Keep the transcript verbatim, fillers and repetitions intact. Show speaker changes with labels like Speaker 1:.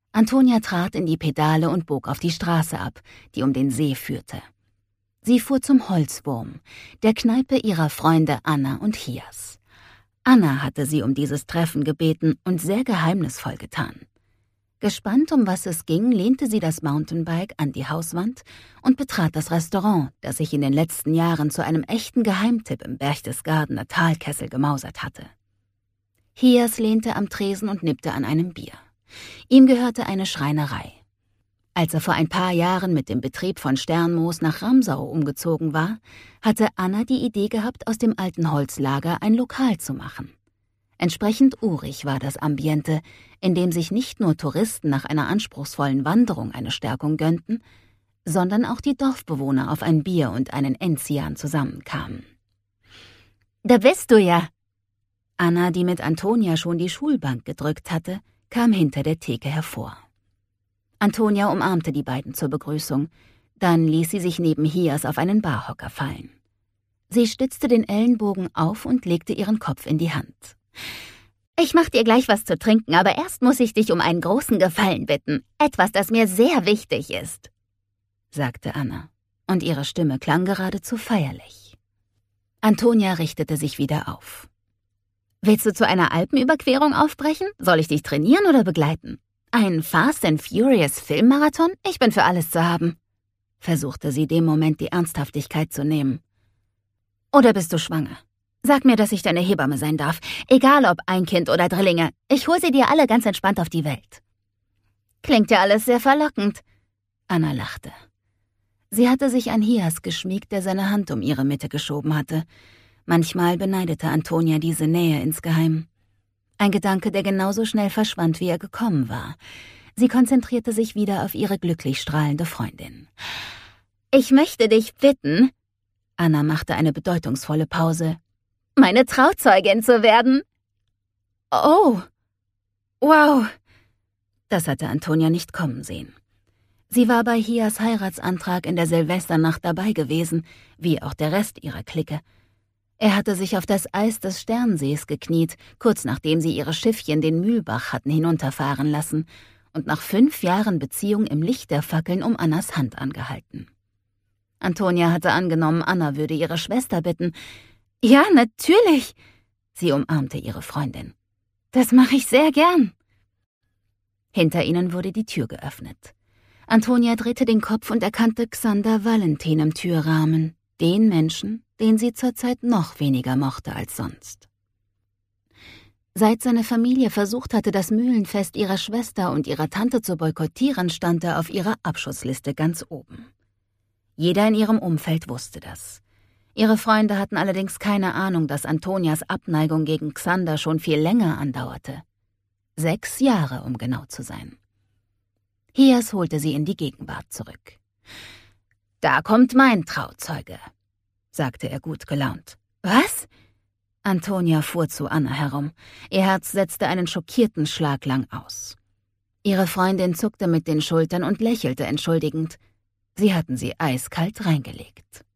Speaker 1: Antonia trat in die Pedale und bog auf die Straße ab, die um den See führte. Sie fuhr zum Holzwurm, der Kneipe ihrer Freunde Anna und Hias. Anna hatte sie um dieses Treffen gebeten und sehr geheimnisvoll getan. Gespannt, um was es ging, lehnte sie das Mountainbike an die Hauswand und betrat das Restaurant, das sich in den letzten Jahren zu einem echten Geheimtipp im Berchtesgadener Talkessel gemausert hatte. Hias lehnte am Tresen und nippte an einem Bier. Ihm gehörte eine Schreinerei. Als er vor ein paar Jahren mit dem Betrieb von Sternmoos nach Ramsau umgezogen war, hatte Anna die Idee gehabt, aus dem alten Holzlager ein Lokal zu machen. Entsprechend urig war das Ambiente, in dem sich nicht nur Touristen nach einer anspruchsvollen Wanderung eine Stärkung gönnten, sondern auch die Dorfbewohner auf ein Bier und einen Enzian zusammenkamen. »Da bist du ja!« Anna, die mit Antonia schon die Schulbank gedrückt hatte, kam hinter der Theke hervor. Antonia umarmte die beiden zur Begrüßung, dann ließ sie sich neben Hias auf einen Barhocker fallen. Sie stützte den Ellenbogen auf und legte ihren Kopf in die Hand. »Ich mach dir gleich was zu trinken, aber erst muss ich dich um einen großen Gefallen bitten. Etwas, das mir sehr wichtig ist«, sagte Anna, und ihre Stimme klang geradezu feierlich. Antonia richtete sich wieder auf. »Willst du zu einer Alpenüberquerung aufbrechen? Soll ich dich trainieren oder begleiten? Ein Fast and Furious Filmmarathon? Ich bin für alles zu haben«, versuchte sie dem Moment die Ernsthaftigkeit zu nehmen. »Oder bist du schwanger? Sag mir, dass ich deine Hebamme sein darf, egal ob ein Kind oder Drillinge. Ich hol sie dir alle ganz entspannt auf die Welt.« »Klingt ja alles sehr verlockend«, Anna lachte. Sie hatte sich an Hias geschmiegt, der seine Hand um ihre Mitte geschoben hatte. Manchmal beneidete Antonia diese Nähe insgeheim. Ein Gedanke, der genauso schnell verschwand, wie er gekommen war. Sie konzentrierte sich wieder auf ihre glücklich strahlende Freundin. »Ich möchte dich bitten«, Anna machte eine bedeutungsvolle Pause, »meine Trauzeugin zu werden.« »Oh, wow«, das hatte Antonia nicht kommen sehen. Sie war bei Hias Heiratsantrag in der Silvesternacht dabei gewesen, wie auch der Rest ihrer Clique. Er hatte sich auf das Eis des Sternsees gekniet, kurz nachdem sie ihre Schiffchen den Mühlbach hatten hinunterfahren lassen und nach fünf Jahren Beziehung im Licht der Fackeln um Annas Hand angehalten. Antonia hatte angenommen, Anna würde ihre Schwester bitten. »Ja, natürlich«, sie umarmte ihre Freundin. »Das mache ich sehr gern.« Hinter ihnen wurde die Tür geöffnet. Antonia drehte den Kopf und erkannte Xander Valentin im Türrahmen, den Menschen, den sie zurzeit noch weniger mochte als sonst. Seit seine Familie versucht hatte, das Mühlenfest ihrer Schwester und ihrer Tante zu boykottieren, stand er auf ihrer Abschussliste ganz oben. Jeder in ihrem Umfeld wusste das. Ihre Freunde hatten allerdings keine Ahnung, dass Antonias Abneigung gegen Xander schon viel länger andauerte. Sechs Jahre, um genau zu sein. Hias holte sie in die Gegenwart zurück. »Da kommt mein Trauzeuge«, sagte er gut gelaunt. »Was?« Antonia fuhr zu Anna herum. Ihr Herz setzte einen schockierten Schlag lang aus. Ihre Freundin zuckte mit den Schultern und lächelte entschuldigend. Sie hatten sie eiskalt reingelegt.